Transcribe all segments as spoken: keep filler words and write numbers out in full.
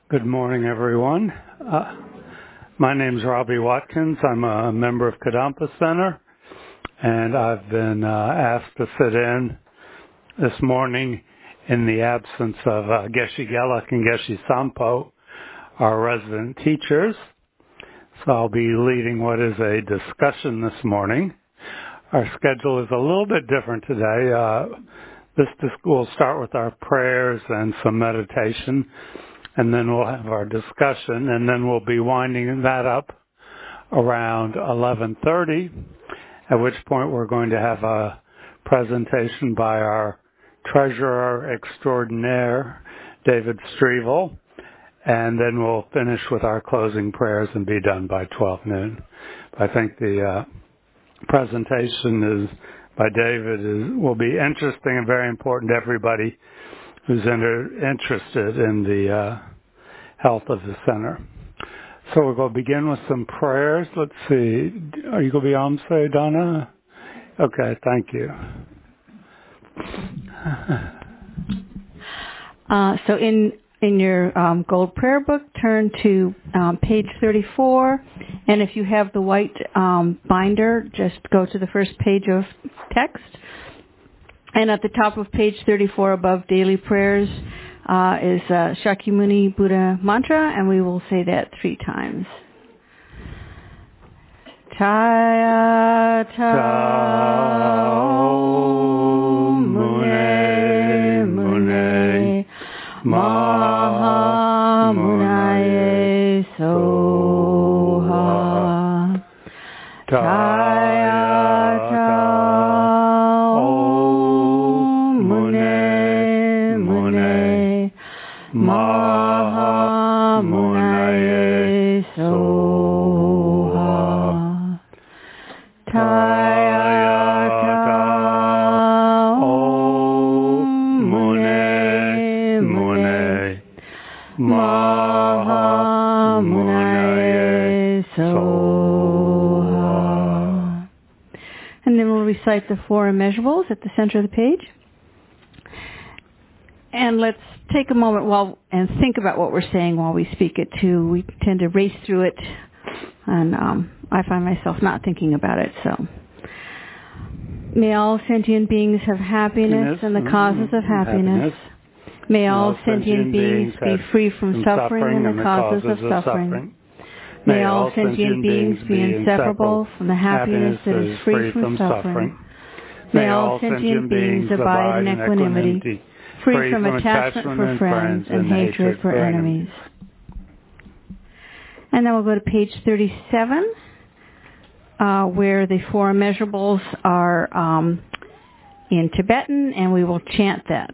Good morning, everyone. Uh, my name's Robbie Watkins. I'm a member of Kadampa Center, and I've been uh, asked to sit in this morning in the absence of uh, Geshe Geluk and Geshe Sampo, our resident teachers. So I'll be leading what is a discussion this morning. Our schedule is a little bit different today. Uh, this will start with our prayers and some meditation, and then we'll have our discussion, and then we'll be winding that up around eleven thirty, at which point we're going to have a presentation by our treasurer extraordinaire, David Strevel, and then we'll finish with our closing prayers and be done by twelve noon. I think the uh, presentation is by David is, will be interesting and very important to everybody who's inter- interested in the uh, health of the center. So we're going to begin with some prayers. Let's see. Are you going to be on, say, Donna? Okay, thank you. Uh, so in in your um, gold prayer book, turn to um, page thirty-four, and if you have the white um, binder, just go to the first page of text. And at the top of page thirty-four, above daily prayers, uh, is uh, Shakyamuni Buddha mantra, and we will say that three times. Taya Tao Mune Mune Maha Munaye Soha Taya Tao Mune Mune Maha Munaye Soha Taya Tao Mune Mune Maha Munaye Soha. And then we'll recite the four immeasurables at the center of the page. And let's take a moment while and think about what we're saying while we speak it too. We tend to race through it, and um, I find myself not thinking about it. So, may all sentient beings have happiness and the causes of happiness. May all sentient beings be free from suffering and the causes of suffering. May all sentient beings be inseparable from the happiness that is free from suffering. May all sentient beings abide in equanimity, free from attachment for friends and hatred for enemies. And then we'll go to page thirty-seven, uh, where the four immeasurables are um, in Tibetan, and we will chant that.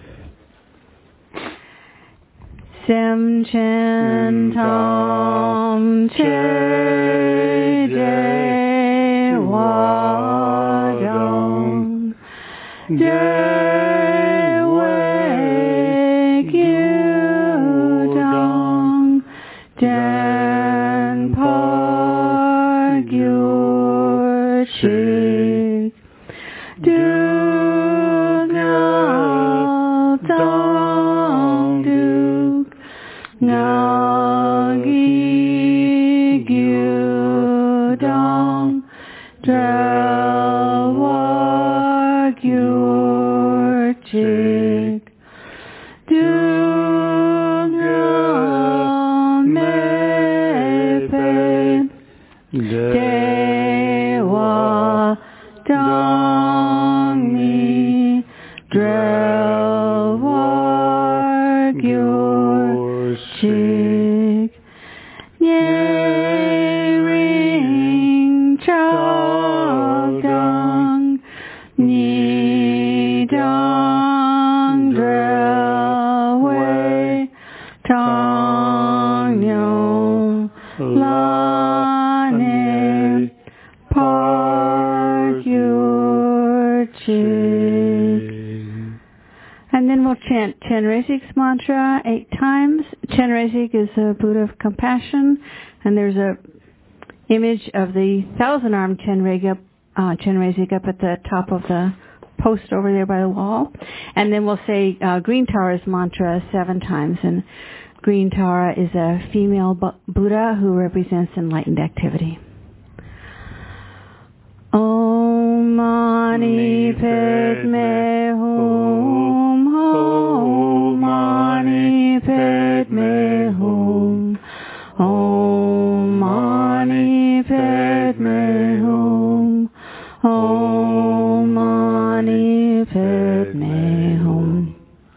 Sem chen tam che je wa dong je wei gyu dong jen par gyur chik du gyal dong du Nagi gyu dong drel war gyur chik du gyal me pe dewa dong mi drel war gyur chik nye ring chao dong ni dong drel wei tong nyong la ne par gyur chik. And then we'll chant Chenrezig's mantra eight times. Chenrezig is a Buddha of compassion, and there's a image of the thousand-armed Chenrezig up, uh, Chenrezig up at the top of the post over there by the wall. And then we'll say uh, Green Tower's mantra seven times. And green Tara is a female Buddha who represents enlightened activity. Om Mani Padme Hum. Om Mani Padme Hum. Om Mani Padme Hum. Om Mani Padme Hum.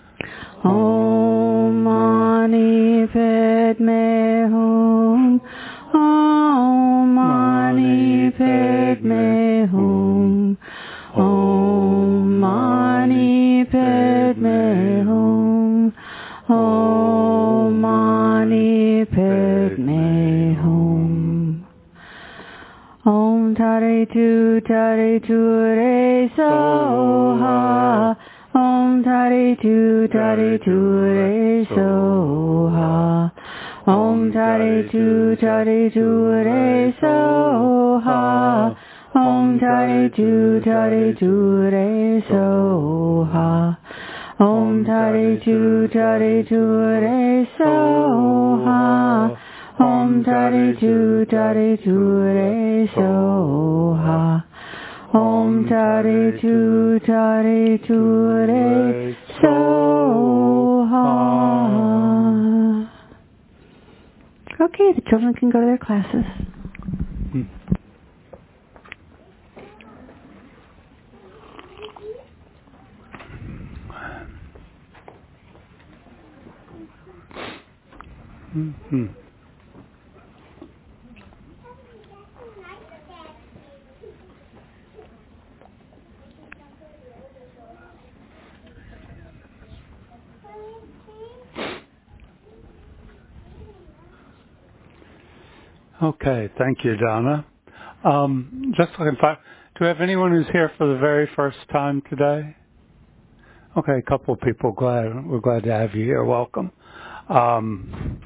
Om Mani Padme Hum. Om Mani Padme Hum. Om Mani Padme Hum. Om Mani Padme Hum. Om Tare Tu Tare Tu Re Soha. Om Tare Tu Tare Tu Re Soha. Om Tare Tu Tare Tu Re Soha. Om Tare Tu Tare Tu Re Soha. Om Tare Tu Tare Tu Re Soha. Om Tare Tu Tare Tu Re Soha. Om Tare Tu Tare Tu Re Soha. Okay, the children can go to their classes. Mm-hmm. Okay, thank you, Donna. Um, just looking for, do we have anyone who's here for the very first time today? Okay, a couple of people. Glad we're glad to have you here. Welcome. Um,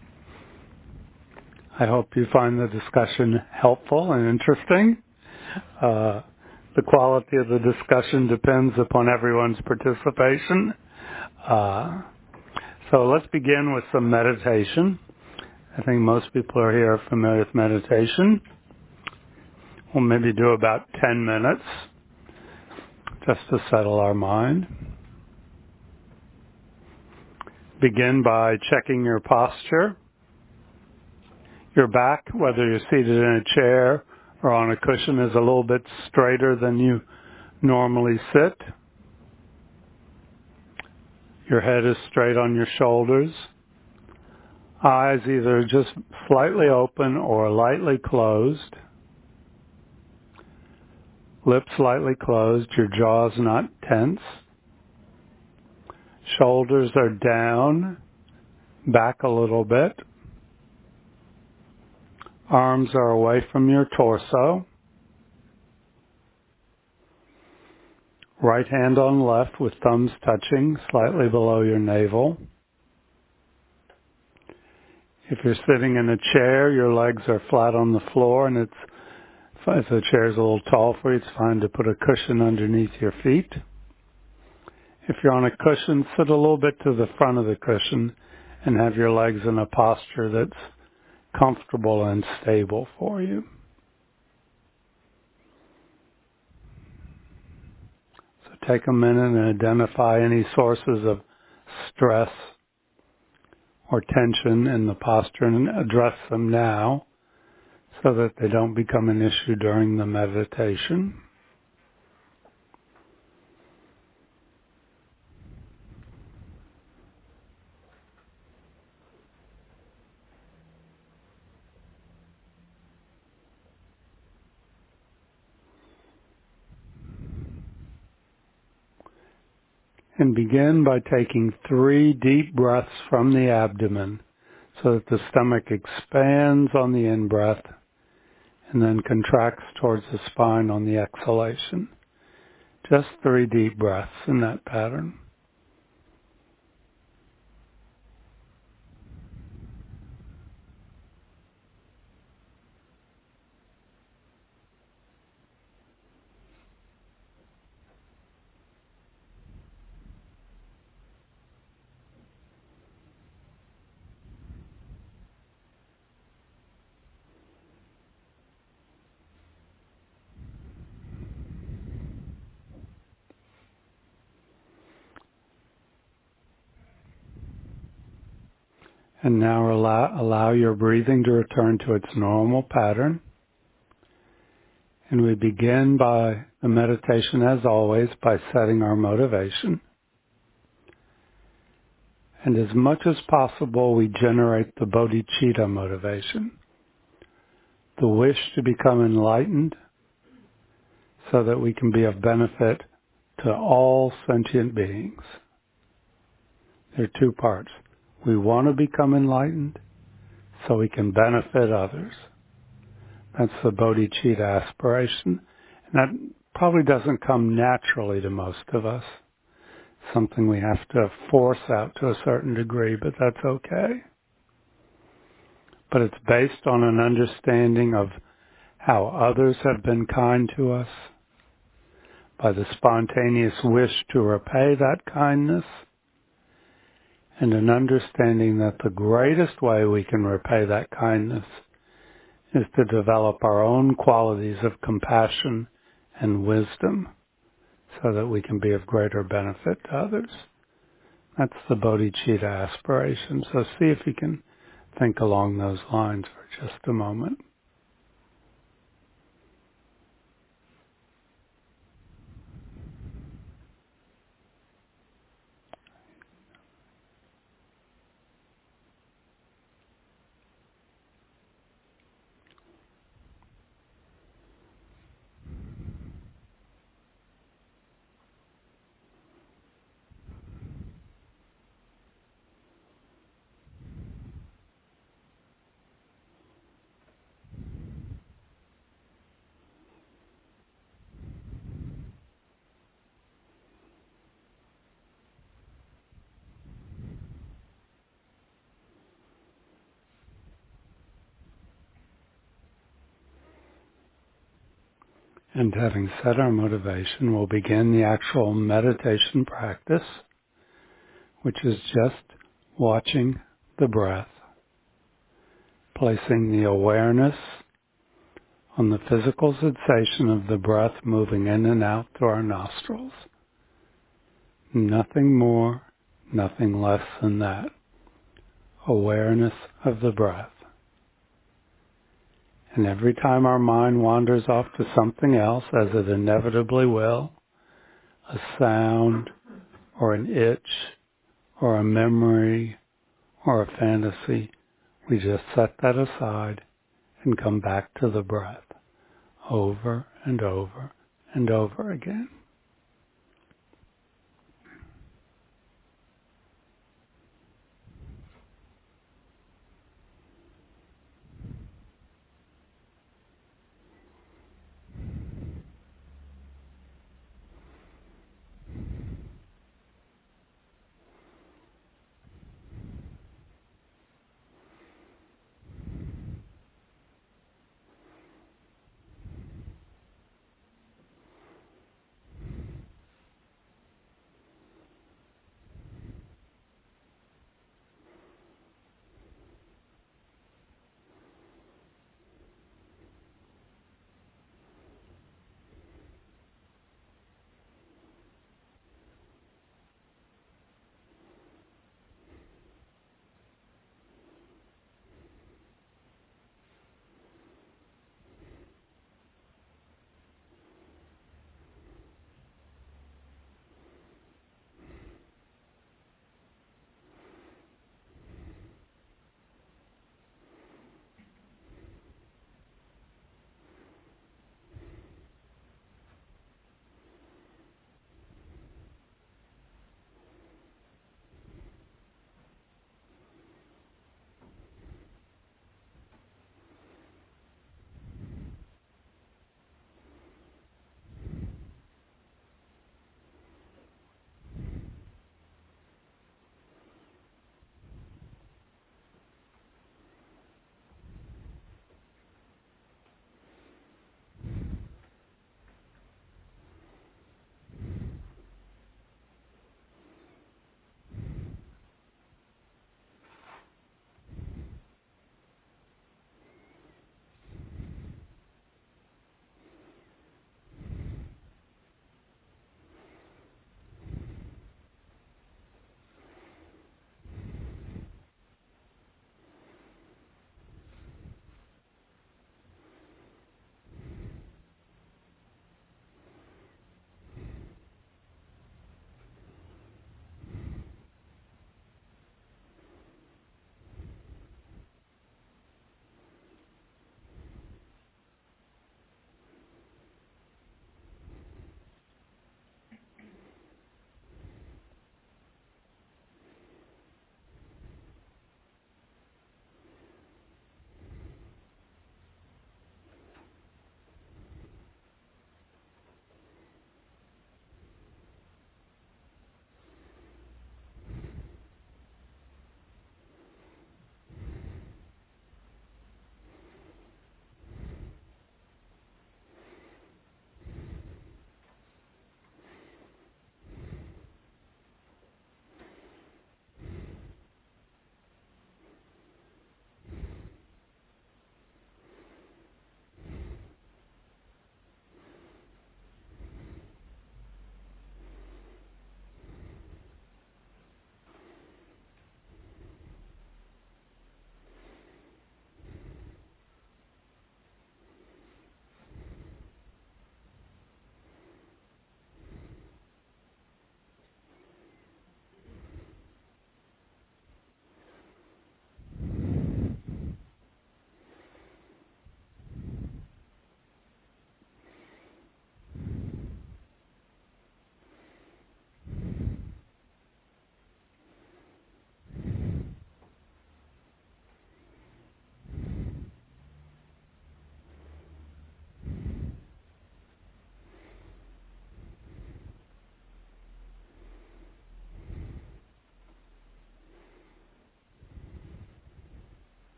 I hope you find the discussion helpful and interesting. Uh, the quality of the discussion depends upon everyone's participation. Uh, so let's begin with some meditation. I think most people are here familiar with meditation. We'll maybe do about ten minutes just to settle our mind. Begin by checking your posture. Your back, whether you're seated in a chair or on a cushion, is a little bit straighter than you normally sit. Your head is straight on your shoulders. Eyes either just slightly open or lightly closed. Lips slightly closed, your jaw's not tense. Shoulders are down, back a little bit. Arms are away from your torso. Right hand on left with thumbs touching slightly below your navel. If you're sitting in a chair, your legs are flat on the floor, and it's, if the chair is a little tall for you, it's fine to put a cushion underneath your feet. If you're on a cushion, sit a little bit to the front of the cushion and have your legs in a posture that's comfortable and stable for you. So take a minute and identify any sources of stress or tension in the posture and address them now so that they don't become an issue during the meditation. And begin by taking three deep breaths from the abdomen so that the stomach expands on the in-breath and then contracts towards the spine on the exhalation. Just three deep breaths in that pattern. And now allow, allow your breathing to return to its normal pattern. And we begin by the meditation, as always, by setting our motivation. And as much as possible, we generate the bodhicitta motivation, the wish to become enlightened so that we can be of benefit to all sentient beings. There are two parts. We want to become enlightened so we can benefit others. That's the bodhicitta aspiration. And that probably doesn't come naturally to most of us. Something we have to force out to a certain degree, but that's okay. But it's based on an understanding of how others have been kind to us, by the spontaneous wish to repay that kindness, and an understanding that the greatest way we can repay that kindness is to develop our own qualities of compassion and wisdom so that we can be of greater benefit to others. That's the bodhicitta aspiration. So see if you can think along those lines for just a moment. And having set our motivation, we'll begin the actual meditation practice, which is just watching the breath, placing the awareness on the physical sensation of the breath moving in and out through our nostrils. Nothing more, nothing less than that. Awareness of the breath. And every time our mind wanders off to something else, as it inevitably will, a sound or an itch or a memory or a fantasy, we just set that aside and come back to the breath over and over and over again.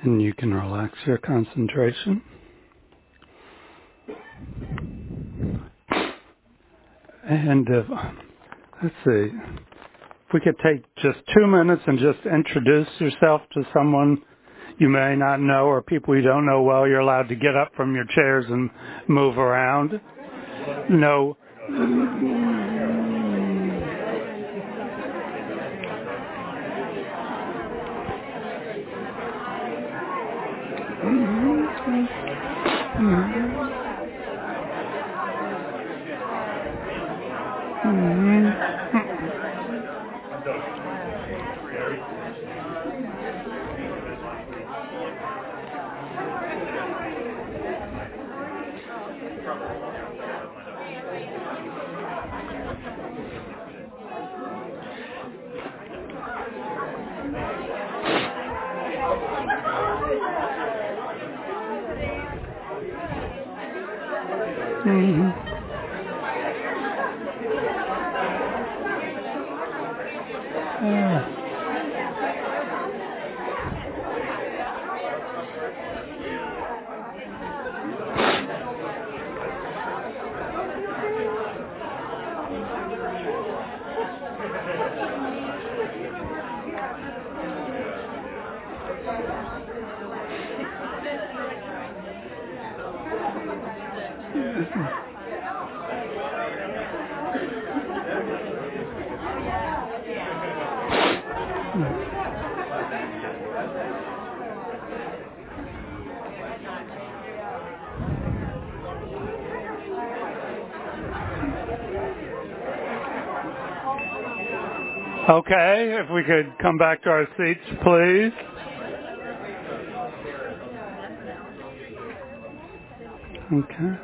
And you can relax your concentration. And if, let's see, if we could take just two minutes and just introduce yourself to someone you may not know or people you don't know well. You're allowed to get up from your chairs and move around. No. Mm-hmm. Yeah. Okay, if we could come back to our seats, please. Okay.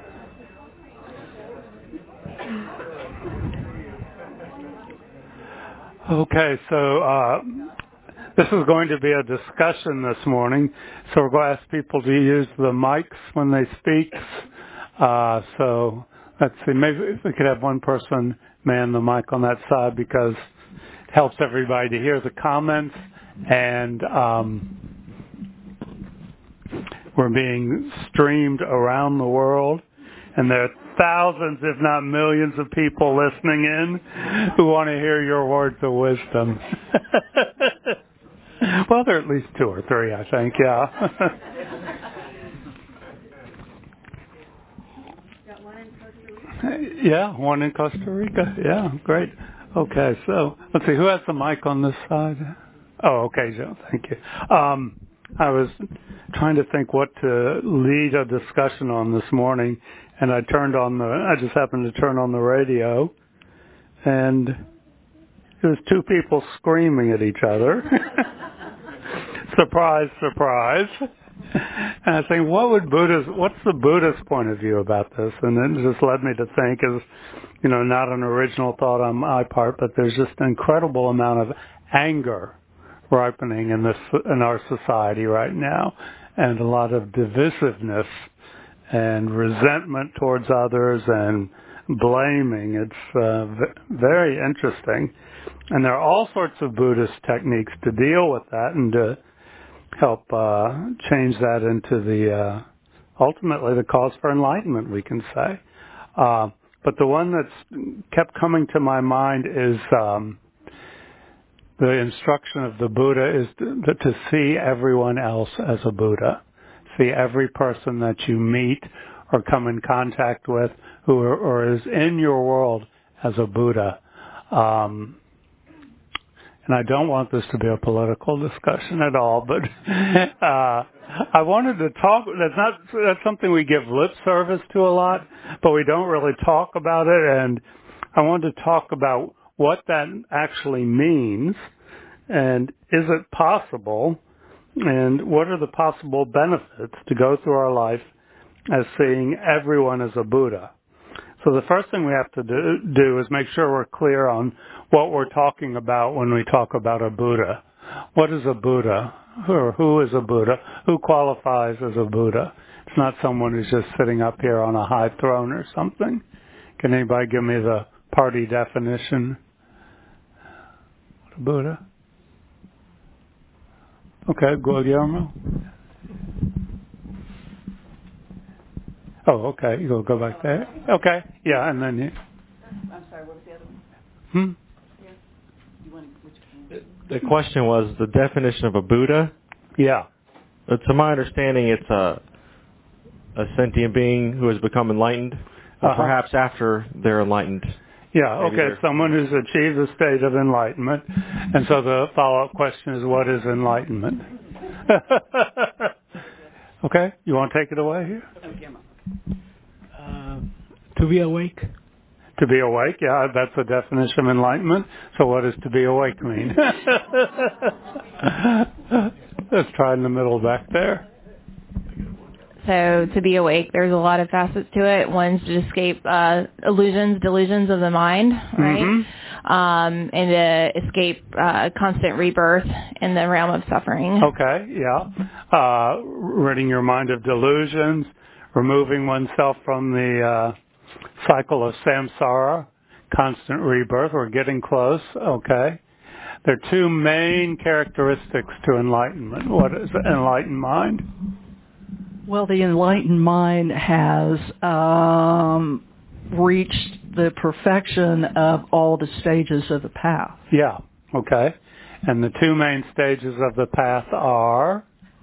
Okay, so uh, this is going to be a discussion this morning, so we're going to ask people to use the mics when they speak. Uh, so let's see, maybe if we could have one person man the mic on that side because it helps everybody to hear the comments, and um, we're being streamed around the world, and there are thousands, if not millions, of people listening in who want to hear your words of wisdom. Well, there are at least two or three, I think, yeah. Yeah, one in Costa Rica. Yeah, great. Okay, so let's see, who has the mic on this side? Oh, okay, Joe, thank you. Um, I was trying to think what to lead a discussion on this morning, and I turned on the, I just happened to turn on the radio, and there was two people screaming at each other. Surprise, surprise. And I think, what would Buddhist, what's the Buddhist point of view about this? And it just led me to think, is, you know, not an original thought on my part, but there's just an incredible amount of anger ripening in this, in our society right now, and a lot of divisiveness and resentment towards others and blaming. It's uh, v- very interesting. And there are all sorts of Buddhist techniques to deal with that and to help uh, change that into the, uh, ultimately the cause for enlightenment, we can say. Uh, but the one that's kept coming to my mind is um, the instruction of the Buddha is to, to see everyone else as a Buddha. See every person that you meet or come in contact with who are, or is in your world as a Buddha. Um, and I don't want this to be a political discussion at all, but uh, I wanted to talk. That's not that's something we give lip service to a lot, but we don't really talk about it. And I wanted to talk about what that actually means, and is it possible, and what are the possible benefits to go through our life as seeing everyone as a Buddha. So the first thing we have to do, do is make sure we're clear on what we're talking about when we talk about a Buddha. What is a Buddha? Or who is a Buddha? Who qualifies as a Buddha? It's not someone who's just sitting up here on a high throne or something. Can anybody give me the party definition? What a Buddha? Okay, Guillermo. Oh, okay. You'll go back there. Okay. Yeah, and then you. I'm sorry. What was the other one? Hmm. Yeah. You want which one? The question was the definition of a Buddha. Yeah. Uh, to my understanding, it's a a sentient being who has become enlightened, or Uh-huh. perhaps after they're enlightened. Yeah, Maybe okay, they're- someone who's achieved a state of enlightenment. And so the follow-up question is, what is enlightenment? Okay, you want to take it away here? Uh, to be awake. To be awake, yeah, that's the definition of enlightenment. So what does to be awake mean? Let's try in the middle back there. So to be awake, there's a lot of facets to it. One's to escape uh, illusions, delusions of the mind, right? Mm-hmm. Um, and to escape uh, constant rebirth in the realm of suffering. Okay, yeah. Uh, ridding your mind of delusions, removing oneself from the uh, cycle of samsara, constant rebirth. We're getting close, okay. There are two main characteristics to enlightenment. What is an enlightened mind? Well, the enlightened mind has um, reached the perfection of all the stages of the path. Yeah, okay. And the two main stages of the path are?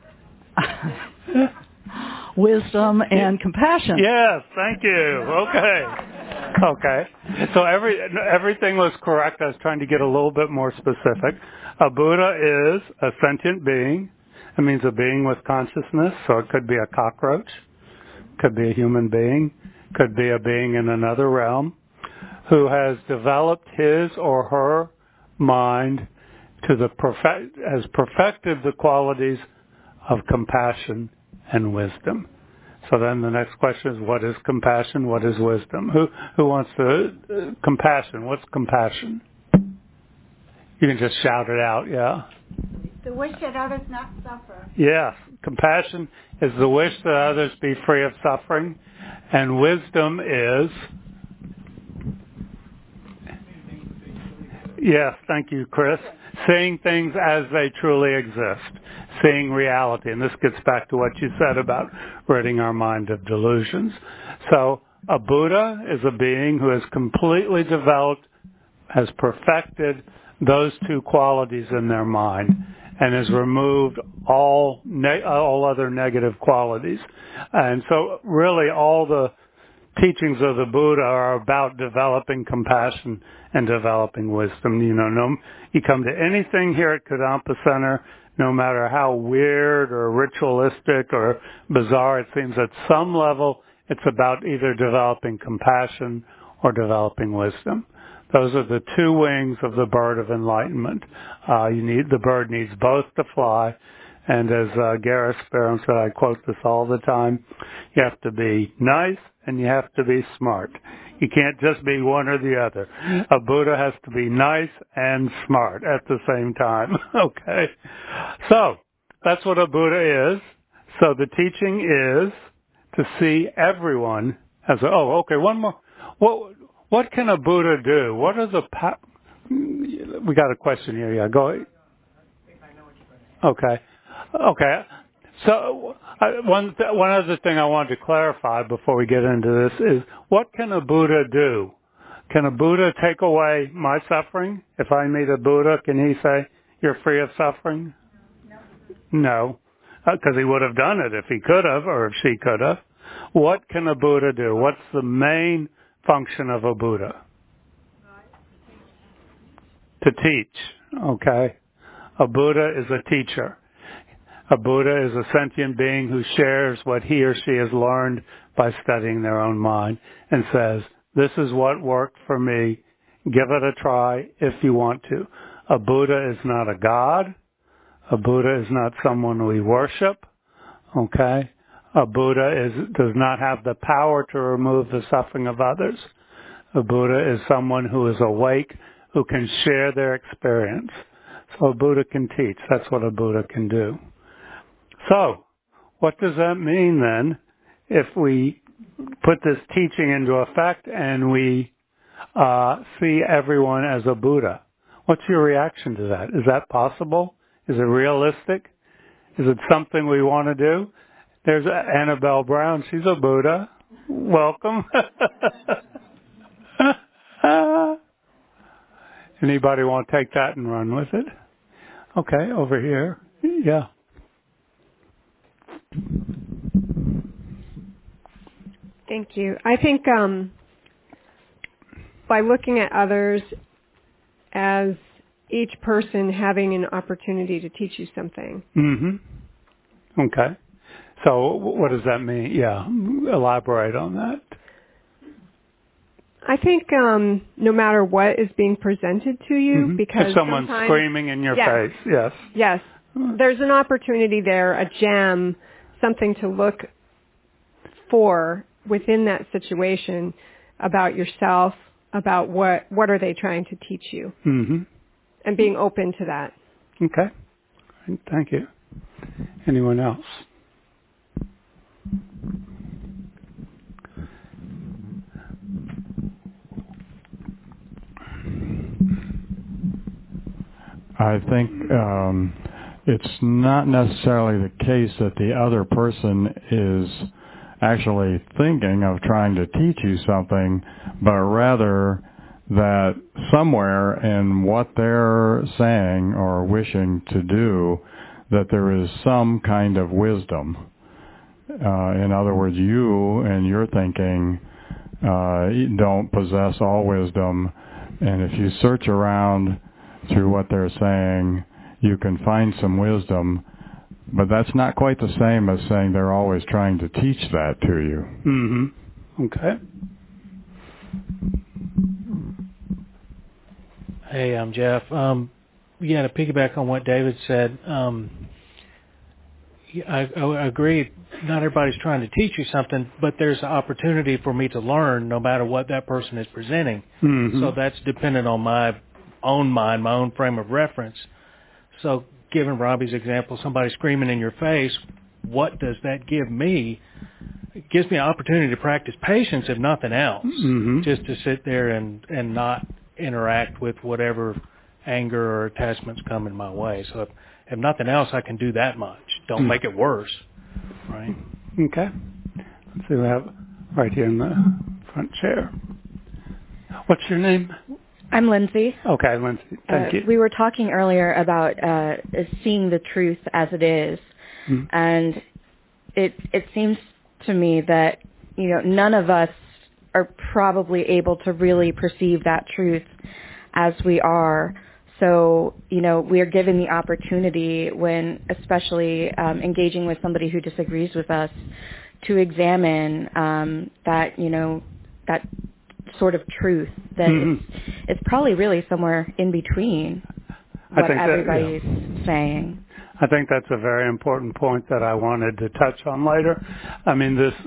Wisdom and compassion. Yes, thank you. Okay. Okay. So every everything was correct. I was trying to get a little bit more specific. A Buddha is a sentient being. It means a being with consciousness, so it could be a cockroach, could be a human being, could be a being in another realm, who has developed his or her mind to the perfect, has perfected the qualities of compassion and wisdom. So then the next question is, what is compassion? What is wisdom? Who who wants to uh, compassion? What's compassion? You can just shout it out, yeah. The wish that others not suffer. Yes, compassion is the wish that others be free of suffering, and wisdom is, yes, thank you, Chris, seeing things as they truly exist, seeing reality. And this gets back to what you said about ridding our mind of delusions. So a Buddha is a being who has completely developed, has perfected those two qualities in their mind, and has removed all ne- all other negative qualities. And so really all the teachings of the Buddha are about developing compassion and developing wisdom. You know, no, you come to anything here at Kadampa Center, no matter how weird or ritualistic or bizarre it seems, at some level it's about either developing compassion or developing wisdom. Those are the two wings of the bird of enlightenment. Uh, you need the bird needs both to fly, and as uh, Gareth Sparrow said, I quote this all the time: you have to be nice and you have to be smart. You can't just be one or the other. A Buddha has to be nice and smart at the same time. Okay, so that's what a Buddha is. So the teaching is to see everyone as a, oh, okay. One more. What? What can a Buddha do? What are the... Pa- we got a question here. Yeah, go. Okay. Okay. So uh, one th- one other thing I wanted to clarify before we get into this is, what can a Buddha do? Can a Buddha take away my suffering? If I meet a Buddha, can he say, you're free of suffering? No. Because uh, he would have done it if he could have, or if she could have. What can a Buddha do? What's the main function of a Buddha? To teach, okay? A Buddha is a teacher. A Buddha is a sentient being who shares what he or she has learned by studying their own mind and says, this is what worked for me. Give it a try if you want to. A Buddha is not a god. A Buddha is not someone we worship, okay? A Buddha is, does not have the power to remove the suffering of others. A Buddha is someone who is awake, who can share their experience. So a Buddha can teach. That's what a Buddha can do. So, what does that mean then if we put this teaching into effect and we uh, see everyone as a Buddha? What's your reaction to that? Is that possible? Is it realistic? Is it something we want to do? There's Annabelle Brown. She's a Buddha. welcome. Anybody want to take that and run with it? Okay, over here. Yeah. Thank you. I think um, by looking at others as each person having an opportunity to teach you something. Mm-hmm. Okay. So what does that mean? Yeah, elaborate on that. I think um, no matter what is being presented to you, Mm-hmm. because if someone's sometimes, screaming in your yes, face, yes. Yes. There's an opportunity there, a gem, something to look for within that situation about yourself, about what, what are they trying to teach you, Mm-hmm. and being open to that. Okay. Thank you. Anyone else? I think um, it's not necessarily the case that the other person is actually thinking of trying to teach you something, but rather that somewhere in what they're saying or wishing to do, that there is some kind of wisdom. Uh, in other words, you and your thinking uh, don't possess all wisdom, and if you search around through what they're saying, you can find some wisdom, but that's not quite the same as saying they're always trying to teach that to you. Mm-hmm. Okay. Hey, I'm Jeff. Um, yeah, to piggyback on what David said, um, I, I agree. Not everybody's trying to teach you something, but there's an opportunity for me to learn no matter what that person is presenting. Mm-hmm. So that's dependent on my own mind, my own frame of reference. So given Robbie's example, somebody screaming in your face, what does that give me? It gives me an opportunity to practice patience, if nothing else, mm-hmm. just to sit there and, and not interact with whatever anger or attachments come in my way. So if, if nothing else, I can do that much. Don't mm. make it worse, right? Okay. Let's see, we have right here in the front chair. What's your name? I'm Lindsay. Okay, Lindsay. Thank uh, you. We were talking earlier about uh, seeing the truth as it is, mm. and it it seems to me that you know none of us are probably able to really perceive that truth as we are. So you know we are given the opportunity when, especially um, engaging with somebody who disagrees with us, to examine um, that you know that. sort of truth that mm-hmm. it's, it's probably really somewhere in between what everybody's that, yeah. saying. I think that's a very important point that I wanted to touch on later. I mean, this,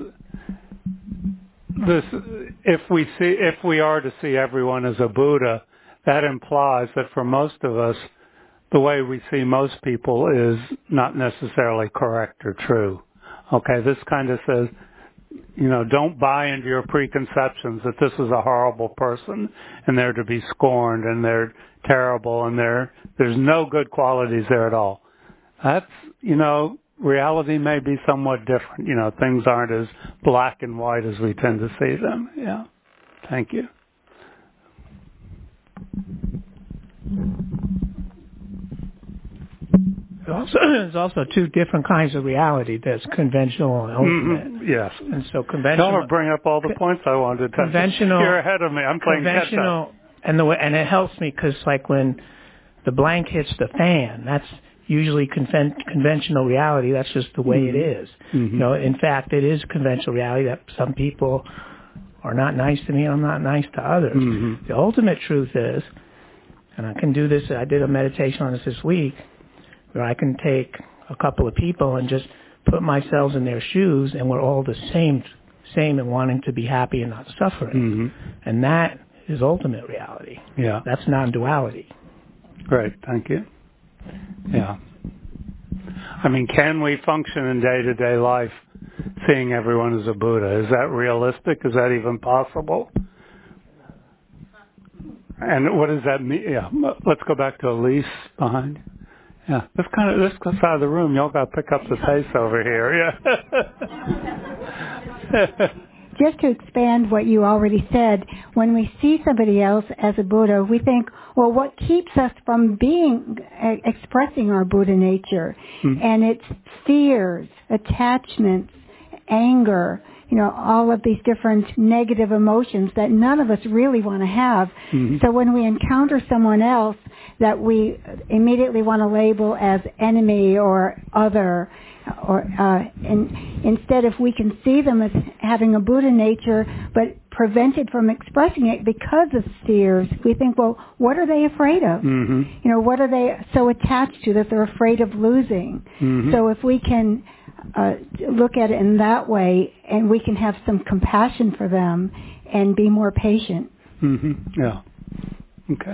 this, if we see, if we are to see everyone as a Buddha, that implies that for most of us, the way we see most people is not necessarily correct or true. Okay, this kind of says, you know, don't buy into your preconceptions that this is a horrible person and they're to be scorned and they're terrible and they're, there's no good qualities there at all. That's, you know, reality may be somewhat different. You know, things aren't as black and white as we tend to see them. Yeah. Thank you. Also, there's also two different kinds of reality. There's conventional and ultimate. Mm-hmm. Yes. And so conventional. Don't bring up all the points I wanted to touch. Conventional. You're ahead of me. I'm playing catch up. And the way, and it helps me because, like, when the blank hits the fan, that's usually conven- conventional reality. That's just the way mm-hmm. it is. Mm-hmm. You know, in fact, it is conventional reality that some people are not nice to me and I'm not nice to others. Mm-hmm. The ultimate truth is, and I can do this, I did a meditation on this this week, where I can take a couple of people and just put myself in their shoes, and we're all the same, same in wanting to be happy and not suffering. Mm-hmm. And that is ultimate reality. Yeah. That's non-duality. Great, thank you. Yeah. I mean, can we function in day-to-day life seeing everyone as a Buddha? Is that realistic? Is that even possible? And what does that mean? Yeah. Let's go back to Elise behind. Yeah, this kind of this side of the room, y'all got to pick up the pace over here. Yeah. just to expand what you already said, when we see somebody else as a Buddha, we think, well, what keeps us from being, uh, expressing our Buddha nature? Mm-hmm. And it's fears, attachments, anger, you know, all of these different negative emotions that none of us really want to have. Mm-hmm. So when we encounter someone else that we immediately want to label as enemy or other, or uh, in, instead if we can see them as having a Buddha nature but prevented from expressing it because of fears, we think, well, what are they afraid of? Mm-hmm. You know, what are they so attached to that they're afraid of losing? Mm-hmm. So if we can uh, look at it in that way, and we can have some compassion for them and be more patient. Mm-hmm. Yeah. Okay.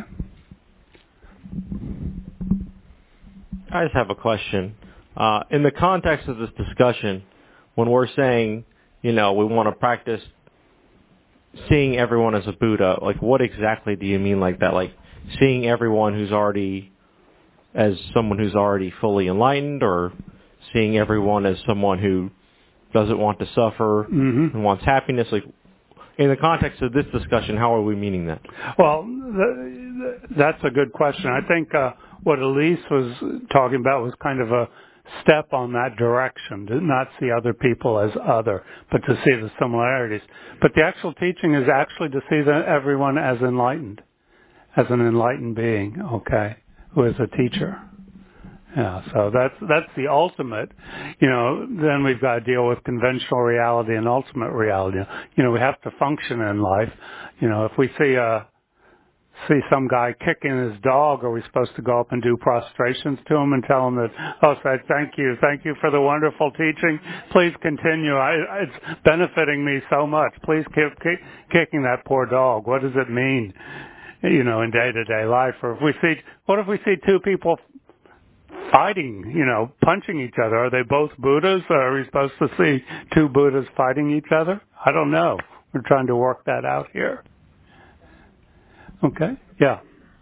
I just have a question. Uh, in the context of this discussion, when we're saying, you know, we want to practice seeing everyone as a Buddha, like what exactly do you mean like that? Like seeing everyone who's already as someone who's already fully enlightened, or seeing everyone as someone who doesn't want to suffer mm-hmm. and wants happiness? Like, in the context of this discussion, how are we meaning that? Well, the, the, that's a good question. I think uh, what Elise was talking about was kind of a step on that direction, to not see other people as other, but to see the similarities. But the actual teaching is actually to see the, everyone as enlightened, as an enlightened being, okay, who is a teacher. Yeah, so that's that's the ultimate. You know, then we've got to deal with conventional reality and ultimate reality. You know, we have to function in life. You know, if we see a see some guy kicking his dog, are we supposed to go up and do prostrations to him and tell him that, oh, say, thank you, thank you for the wonderful teaching. Please continue. I, it's benefiting me so much. Please keep, keep kicking that poor dog. What does it mean, you know, in day-to-day life? Or if we see, what if we see two people fighting, you know, punching each other? Are they both Buddhas, or are we supposed to see two Buddhas fighting each other? I don't know. We're trying to work that out here. Okay. Yeah.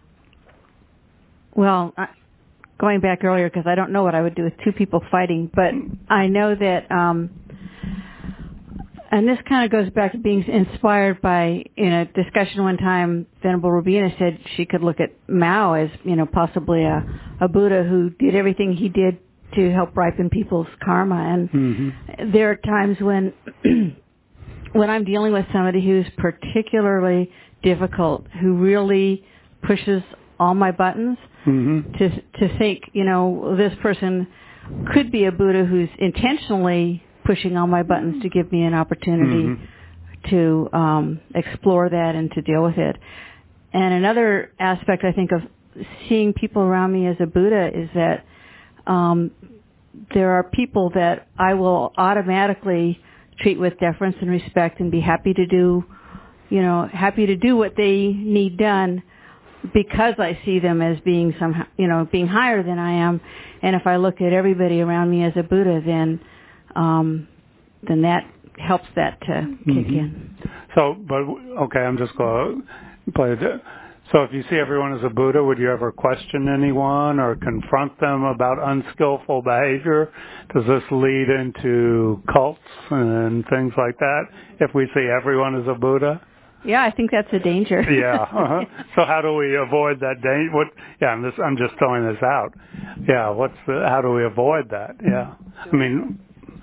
Well, going back earlier, because I don't know what I would do with two people fighting, but I know that, um, and this kind of goes back to being inspired by, in a discussion one time, Venerable Rubina said she could look at Mao as, you know, possibly a, a Buddha who did everything he did to help ripen people's karma. And mm-hmm. there are times when, when I'm dealing with somebody who's particularly difficult, who really pushes all my buttons, mm-hmm. to to think, you know, this person could be a Buddha who's intentionally pushing all my buttons to give me an opportunity mm-hmm. to um, explore that and to deal with it. And another aspect, I think, of seeing people around me as a Buddha is that um, there are people that I will automatically treat with deference and respect and be happy to do you know, happy to do what they need done because I see them as being somehow, you know, being higher than I am. And if I look at everybody around me as a Buddha, then, um, then that helps that to mm-hmm. kick in. So, but, okay, I'm just going to play it. So if you see everyone as a Buddha, would you ever question anyone or confront them about unskillful behavior? Does this lead into cults and things like that if we see everyone as a Buddha? Yeah, I think that's a danger. yeah. Uh-huh. So how do we avoid that danger? What? Yeah, I'm just I'm just throwing this out. Yeah. What's the? How do we avoid that? Yeah. I mean.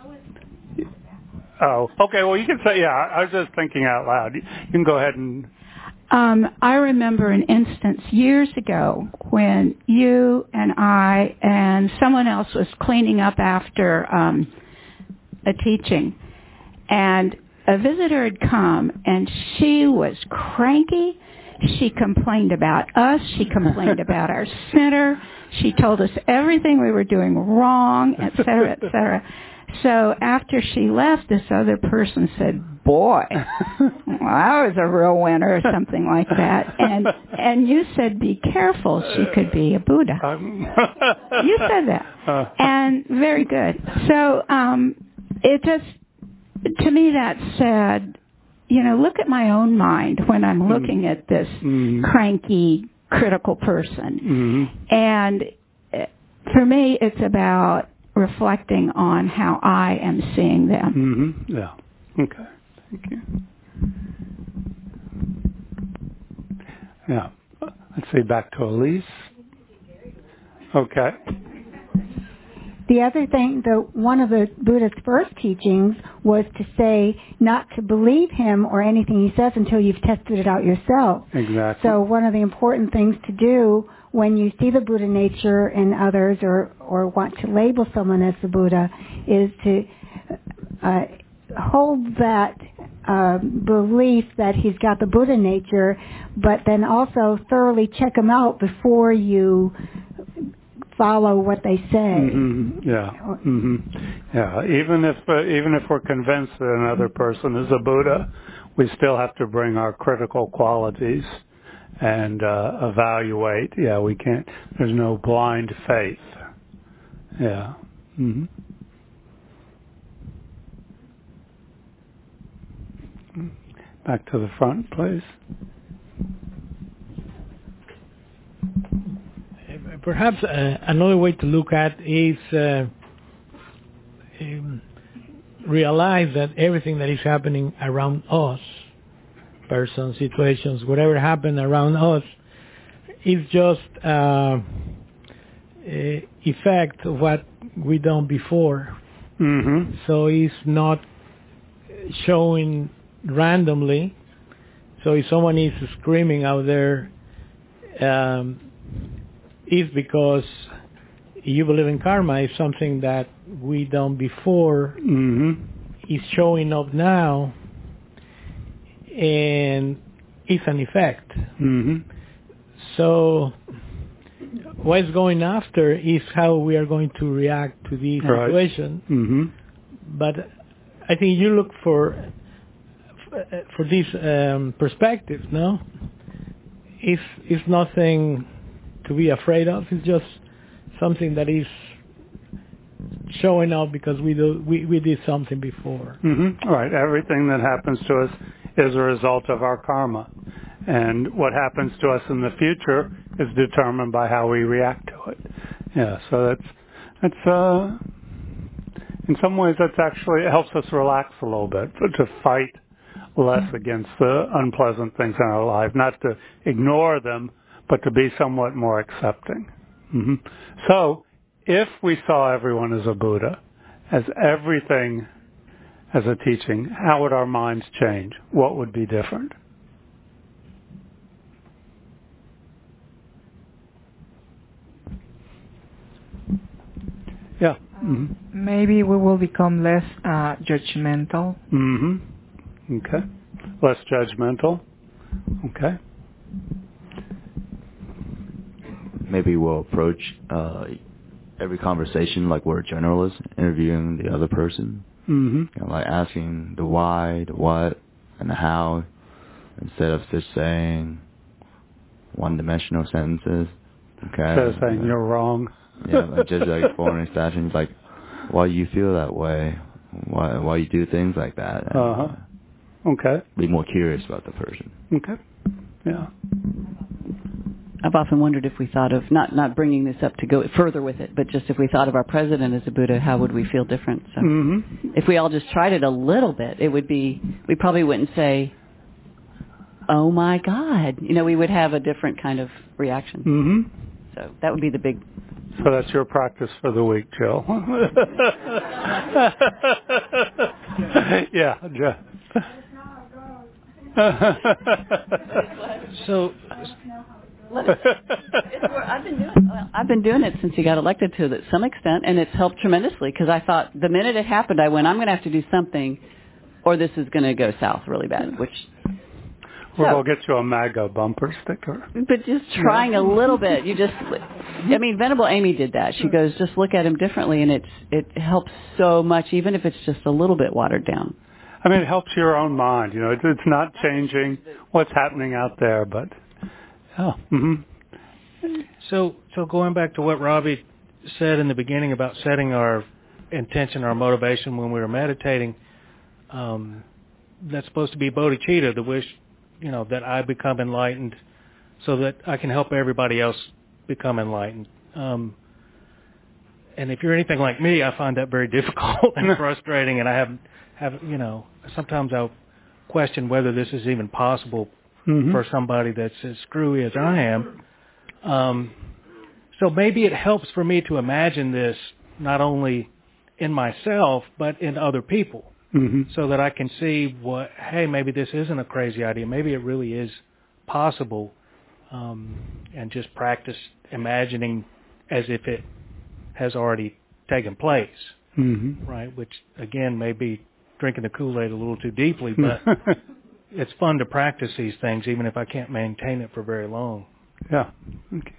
Oh. Okay. Well, you can say. Yeah. I was just thinking out loud. You can go ahead and. Um, I remember an instance years ago when you and I and someone else was cleaning up after um, a teaching, and a visitor had come, and she was cranky. She complained about us. She complained about our center. She told us everything we were doing wrong, et cetera, et cetera. So after she left, this other person said, boy, well, I was a real winner or something like that. And and you said, be careful, she could be a Buddha. Um. You said that. Uh. And very good. So um, it just... To me, that said, you know, look at my own mind when I'm looking at this mm-hmm. cranky, critical person. Mm-hmm. And for me, it's about reflecting on how I am seeing them. Mm-hmm. Yeah. Okay. Thank you. Yeah. Let's see, back to Elise. Okay. The other thing, the one of the Buddha's first teachings was to say not to believe him or anything he says until you've tested it out yourself. Exactly. So one of the important things to do when you see the Buddha nature in others or, or want to label someone as the Buddha is to uh, hold that uh, belief that he's got the Buddha nature, but then also thoroughly check him out before you follow what they say. Mm-hmm. Yeah. Mm-hmm. Yeah. Even if uh, even if we're convinced that another person is a Buddha, we still have to bring our critical qualities and uh, evaluate. Yeah, we can't. There's no blind faith. Yeah. Mm-hmm. Back to the front, please. Perhaps uh, another way to look at is uh, um, realize that everything that is happening around us, persons, situations, whatever happened around us, is just uh, a effect of what we done before. Mm-hmm. So it's not showing randomly. So if someone is screaming out there, um, it's because you believe in karma is something that we done before. Mm-hmm. Is showing up now, and it's an effect. Mm-hmm. So what's going after is how we are going to react to this right. situation. Mm-hmm. But I think you look for for this um, perspective, no? It's, it's nothing to be afraid of. It's just something that is showing up because we do we, we did something before. Mm-hmm. Right. Everything that happens to us is a result of our karma. And what happens to us in the future is determined by how we react to it. Yeah, so that's, that's, uh, in some ways that's actually, it helps us relax a little bit, but to fight less against the unpleasant things in our life, not to ignore them, but to be somewhat more accepting. Mm-hmm. So, if we saw everyone as a Buddha, as everything as a teaching, how would our minds change? What would be different? Yeah. Mm-hmm. Maybe we will become less uh, judgmental. Mm-hmm. Okay. Less judgmental. Okay. Maybe we'll approach uh, every conversation like we're a journalist, interviewing the other person. Mm-hmm. You know, like asking the why, the what, and the how, instead of just saying one-dimensional sentences. Okay. Instead of saying uh, you're wrong. Yeah, like just like foreign expressions, like why you feel that way, why why you do things like that. And, uh-huh. Okay. Be more curious about the person. Okay. Yeah. I've often wondered if we thought of, not, not bringing this up to go further with it, but just if we thought of our president as a Buddha, how would we feel different? So mm-hmm. if we all just tried it a little bit, it would be, we probably wouldn't say, oh my God. You know, we would have a different kind of reaction. Mm-hmm. So that would be the big... So that's your practice for the week, Jill. Yeah, Jeff. So... I've been doing well, I've been doing it since he got elected to some extent, and it's helped tremendously because I thought the minute it happened, I went, I'm going to have to do something, or this is going to go south really bad. Which we'll so, get you a MAGA bumper sticker. But just trying a little bit, you just. I mean, Venerable Amy did that. She goes, just look at him differently, and it's it helps so much, even if it's just a little bit watered down. I mean, it helps your own mind. You know, it's, it's not changing what's happening out there, but. Oh. Mm-hmm. So, so going back to what Robbie said in the beginning about setting our intention, our motivation when we were meditating, um, that's supposed to be bodhicitta, the wish, you know, that I become enlightened, so that I can help everybody else become enlightened. Um, and if you're anything like me, I find that very difficult and frustrating, and I have, have, you know, sometimes I'll question whether this is even possible mm-hmm. for somebody that's as screwy as I am. Um, so maybe it helps for me to imagine this not only in myself, but in other people, mm-hmm. so that I can see what, hey, maybe this isn't a crazy idea. Maybe it really is possible, um, and just practice imagining as if it has already taken place, mm-hmm. right? Which, again, may be drinking the Kool-Aid a little too deeply, but it's fun to practice these things, even if I can't maintain it for very long. Yeah. Okay.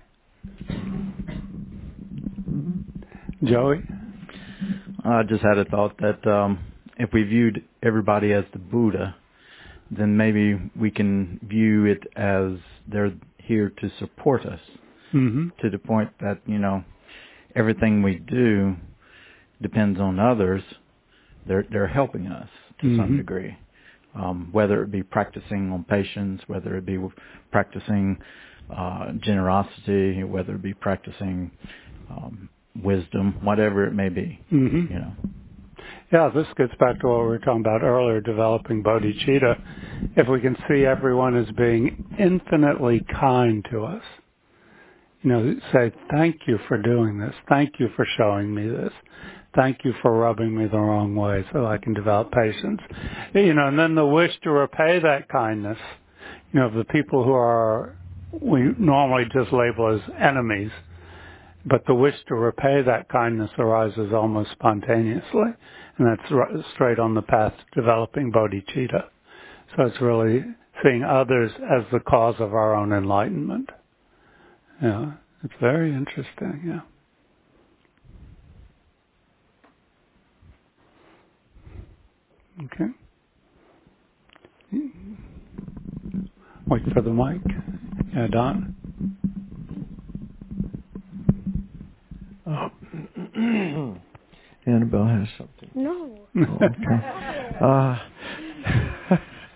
Joey? I just had a thought that um, if we viewed everybody as the Buddha, then maybe we can view it as they're here to support us, mm-hmm. to the point that, you know, everything we do depends on others. They're they're helping us to mm-hmm. some degree, um, whether it be practicing on patience, whether it be practicing uh, generosity, whether it be practicing um, wisdom, whatever it may be. Mm-hmm. You know. Yeah, this gets back to what we were talking about earlier, developing bodhicitta. If we can see everyone as being infinitely kind to us, you know, say, thank you for doing this. Thank you for showing me this. Thank you for rubbing me the wrong way so I can develop patience. You know, and then the wish to repay that kindness, you know, the people who are, we normally just label as enemies, but the wish to repay that kindness arises almost spontaneously, and that's straight on the path to developing bodhicitta. So it's really seeing others as the cause of our own enlightenment. Yeah, it's very interesting, yeah. Okay. Wait for the mic. Yeah, Don? Oh. Annabelle has something. No. Oh, okay. Uh,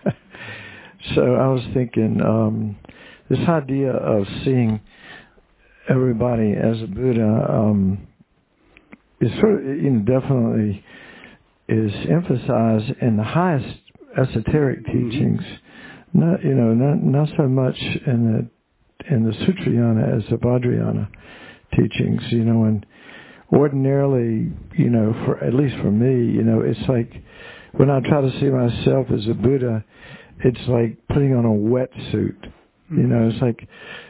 so I was thinking, um, this idea of seeing everybody as a Buddha um, is sort of, you know, definitely is emphasized in the highest esoteric teachings. Mm-hmm. Not, you know, not not so much in the in the Sutrayana as the Vajrayana teachings. You know, and ordinarily, you know, for at least for me, you know, it's like when I try to see myself as a Buddha, it's like putting on a wetsuit. Mm-hmm. You know, it's like,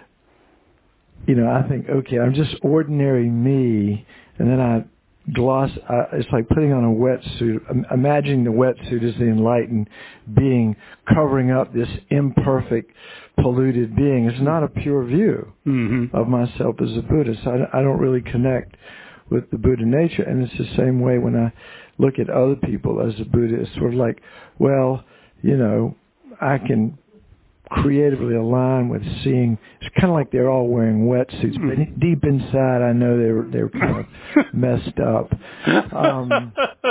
you know, I think, okay, I'm just ordinary me, and then I gloss, uh, it's like putting on a wetsuit, um, imagining the wetsuit as the enlightened being covering up this imperfect, polluted being. It's not a pure view mm-hmm. of myself as a Buddha, so I, I don't really connect with the Buddha nature. And it's the same way when I look at other people as a Buddha. It's sort of like, well, you know, I can creatively align with seeing, it's kind of like they're all wearing wetsuits, but deep inside I know they're they're kind of messed up. Um,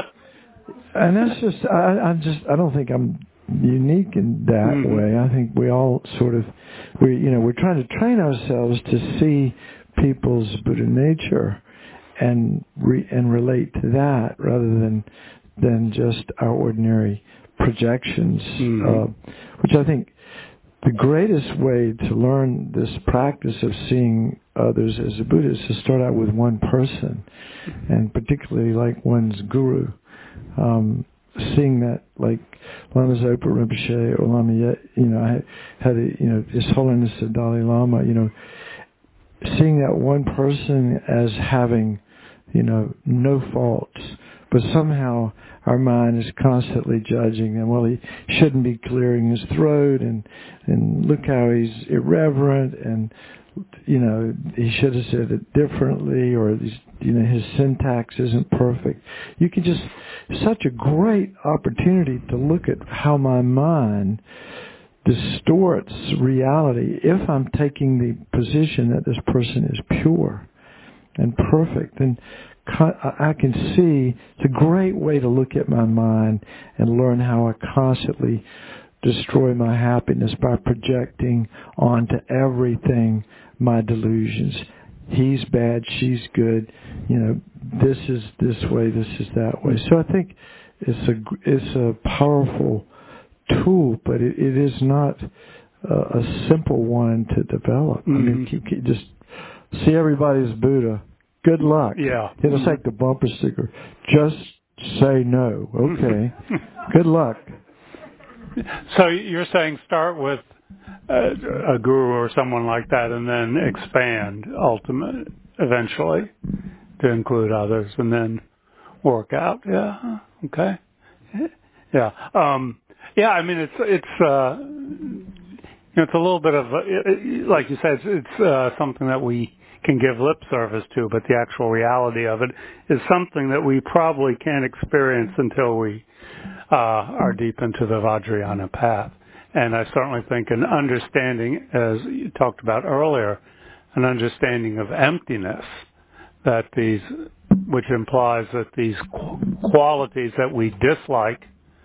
and that's just, I, I just, I don't think I'm unique in that mm-hmm. way. I think we all sort of, we you know, we're trying to train ourselves to see people's Buddha nature and re, and relate to that rather than than just our ordinary projections, mm-hmm. uh, which I think the greatest way to learn this practice of seeing others as a Buddha is to start out with one person, and particularly like one's guru. Um, seeing that, like Lama Zopa Rinpoche or Lama Yet, you know, I had, a, you know, His Holiness the Dalai Lama, you know, seeing that one person as having, you know, no faults, but somehow our mind is constantly judging them. Well, he shouldn't be clearing his throat, and and look how he's irreverent, and you know he should have said it differently, or you know his syntax isn't perfect. You can just such a great opportunity to look at how my mind distorts reality if I'm taking the position that this person is pure and perfect. And I can see it's a great way to look at my mind and learn how I constantly destroy my happiness by projecting onto everything my delusions. He's bad, she's good, you know, this is this way, this is that way. So I think it's a, it's a powerful tool, but it, it is not uh, a simple one to develop. Mm-hmm. I mean, keep, keep, just see everybody as Buddha. Good luck. Yeah. You know, it's like the bumper sticker. Just say no. Okay. Good luck. So you're saying start with uh, a guru or someone like that, and then expand ultimately, eventually, to include others, and then work out. Yeah. Okay. Yeah. Um, yeah. I mean, it's it's uh, you know, it's a little bit of a, like you said, it's, it's uh, something that we can give lip service to, but the actual reality of it is something that we probably can't experience until we uh, are deep into the Vajrayana path. And I certainly think an understanding, as you talked about earlier, an understanding of emptiness, that these, which implies that these qualities that we dislike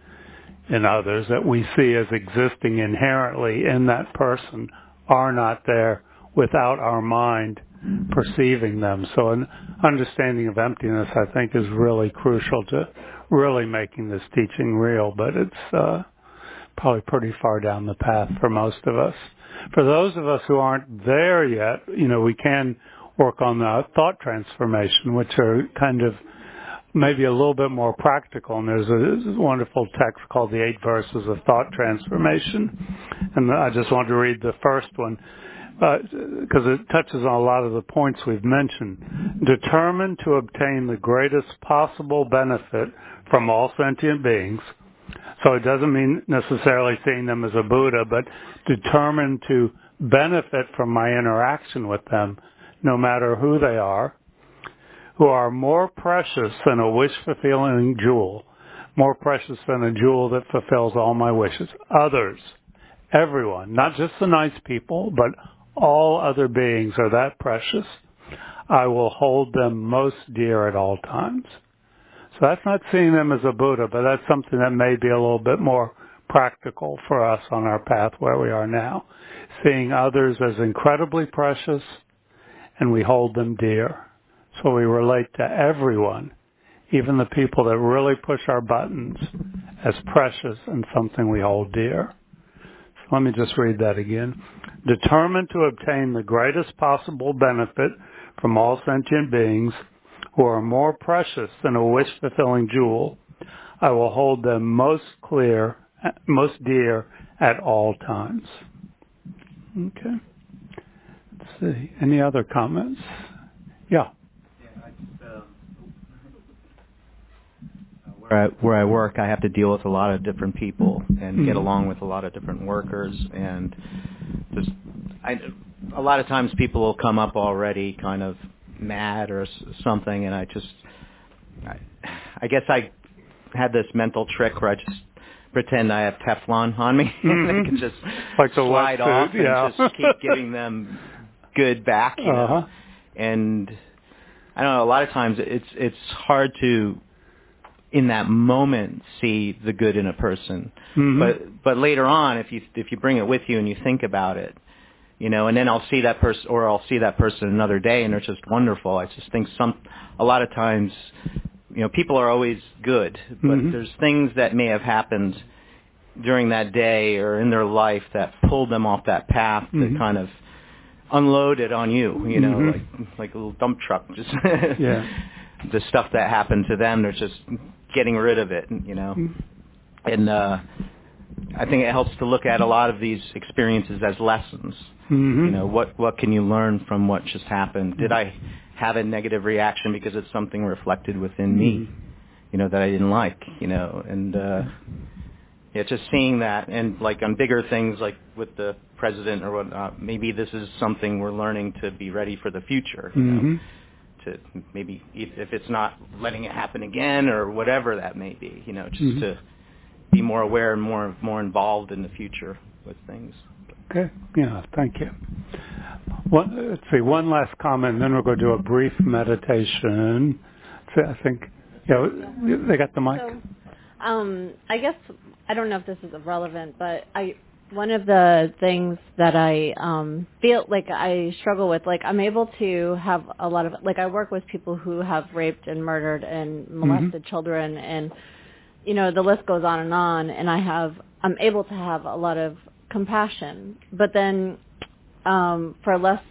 in others, that we see as existing inherently in that person, are not there without our mind perceiving them. So an understanding of emptiness, I think, is really crucial to really making this teaching real, but it's uh, probably pretty far down the path for most of us. For those of us who aren't there yet, you know, we can work on the thought transformation, which are kind of maybe a little bit more practical. And there's a, there's a wonderful text called The Eight Verses of Thought Transformation. And I just wanted to read the first one, because uh, it touches on a lot of the points we've mentioned. Determined to obtain the greatest possible benefit from all sentient beings. So it doesn't mean necessarily seeing them as a Buddha, but determined to benefit from my interaction with them, no matter who they are, who are more precious than a wish-fulfilling jewel, more precious than a jewel that fulfills all my wishes. Others, everyone, not just the nice people, but all other beings are that precious. I will hold them most dear at all times. So that's not seeing them as a Buddha, but that's something that may be a little bit more practical for us on our path where we are now. Seeing others as incredibly precious, and we hold them dear. So we relate to everyone, even the people that really push our buttons, as precious and something we hold dear. So let me just read that again. Determined to obtain the greatest possible benefit from all sentient beings who are more precious than a wish-fulfilling jewel, I will hold them most clear, most dear at all times. Okay. Let's see. Any other comments? Yeah. Where I, where I work, I have to deal with a lot of different people and mm-hmm. get along with a lot of different workers, and just I, a lot of times people will come up already kind of mad or something, and I just, I, I guess I had this mental trick where I just pretend I have Teflon on me, mm-hmm. and I can just like slide off food, yeah. and just keep giving them good back, you uh-huh. know. And I don't know, a lot of times it's it's hard to, in that moment, see the good in a person. Mm-hmm. But but later on, if you if you bring it with you and you think about it, you know, and then I'll see that person, or I'll see that person another day, and they're just wonderful. I just think some, a lot of times, you know, people are always good, but mm-hmm. there's things that may have happened during that day or in their life that pulled them off that path, mm-hmm. that kind of unloaded on you, you know, mm-hmm. like like a little dump truck, just yeah. the stuff that happened to them, they're just getting rid of it, you know. Mm-hmm. And uh, I think it helps to look at a lot of these experiences as lessons. Mm-hmm. You know, what what can you learn from what just happened? Did I have a negative reaction because it's something reflected within me, you know, that I didn't like, you know? And uh, yeah, just seeing that, and like on bigger things like with the president or whatnot, maybe this is something we're learning to be ready for the future, you mm-hmm. know? To maybe, if, if it's not letting it happen again or whatever that may be, you know, just mm-hmm. to be more aware and more more involved in the future with things. Okay. Yeah, thank you. One, let's see, one last comment, and then we're going to do a brief meditation. So I think, yeah, they got the mic. So, um, I guess, I don't know if this is relevant, but I one of the things that I um, feel like I struggle with, like I'm able to have a lot of, like I work with people who have raped and murdered and molested mm-hmm. children, and you know, the list goes on and on, and I have, I'm able to have a lot of compassion. But then um, for less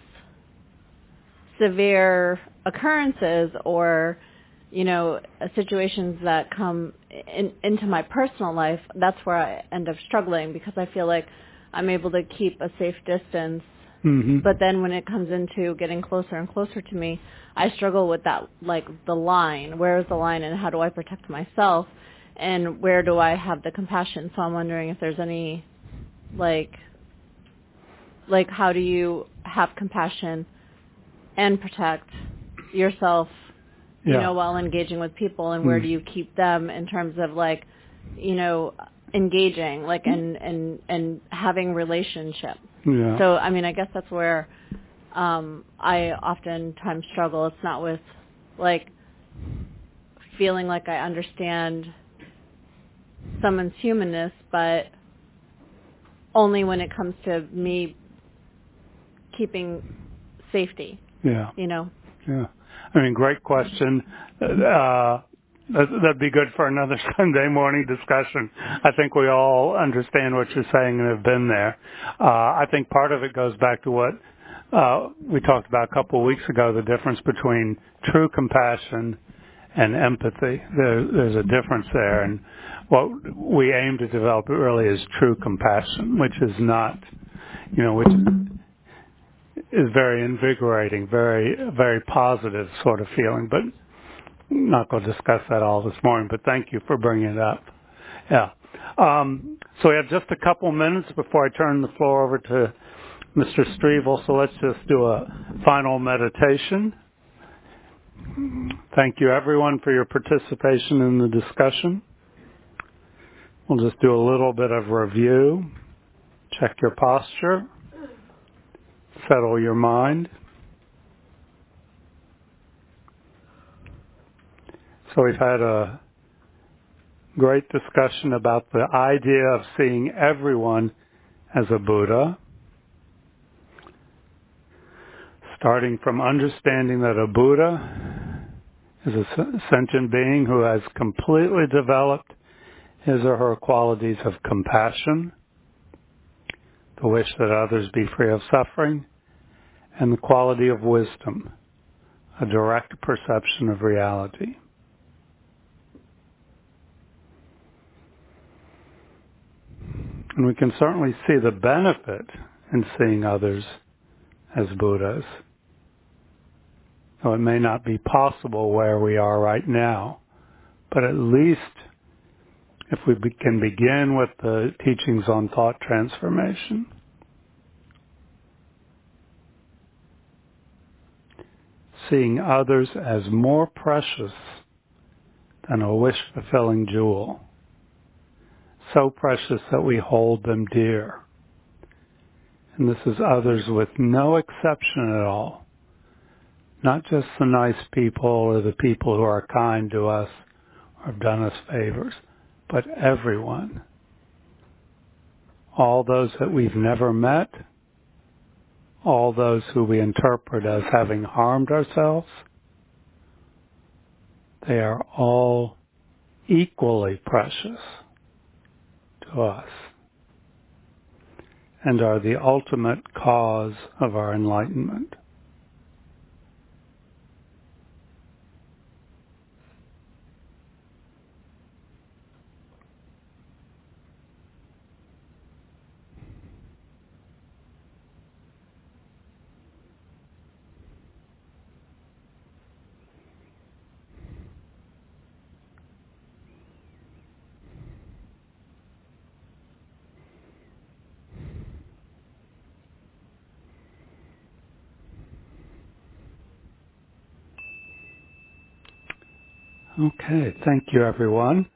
severe occurrences or, you know, situations that come in, into my personal life, that's where I end up struggling because I feel like I'm able to keep a safe distance. Mm-hmm. But then when it comes into getting closer and closer to me, I struggle with that, like the line. Where is the line and how do I protect myself? And where do I have the compassion? So I'm wondering if there's any, like, like how do you have compassion and protect yourself, you Yeah. know, while engaging with people, and where Mm. do you keep them in terms of like, you know, engaging, like, and, and, and having relationship. Yeah. So, I mean, I guess that's where um, I oftentimes struggle. It's not with, like, feeling like I understand someone's humanness, but only when it comes to me keeping safety. Yeah. You know? Yeah. I mean, great question. Uh, that'd be good for another Sunday morning discussion. I think we all understand what you're saying and have been there. Uh, I think part of it goes back to what uh, we talked about a couple of weeks ago, the difference between true compassion and empathy. There, there's a difference there. And what we aim to develop really is true compassion, which is not, you know, which is very invigorating, very, very positive sort of feeling, but I'm not going to discuss that all this morning, but thank you for bringing it up. Yeah. Um, so we have just a couple minutes before I turn the floor over to Mister Strevel, so let's just do a final meditation. Thank you, everyone, for your participation in the discussion. We'll just do a little bit of review, check your posture, settle your mind. So we've had a great discussion about the idea of seeing everyone as a Buddha, starting from understanding that a Buddha is a sentient being who has completely developed his or her qualities of compassion, the wish that others be free of suffering, and the quality of wisdom, a direct perception of reality. And we can certainly see the benefit in seeing others as Buddhas. Though it may not be possible where we are right now, but at least if we be- can begin with the teachings on thought transformation, seeing others as more precious than a wish-fulfilling jewel, so precious that we hold them dear. And this is others with no exception at all. Not just the nice people or the people who are kind to us or have done us favors, but everyone. All those that we've never met, all those who we interpret as having harmed ourselves, they are all equally precious to us and are the ultimate cause of our enlightenment. Okay, thank you, everyone.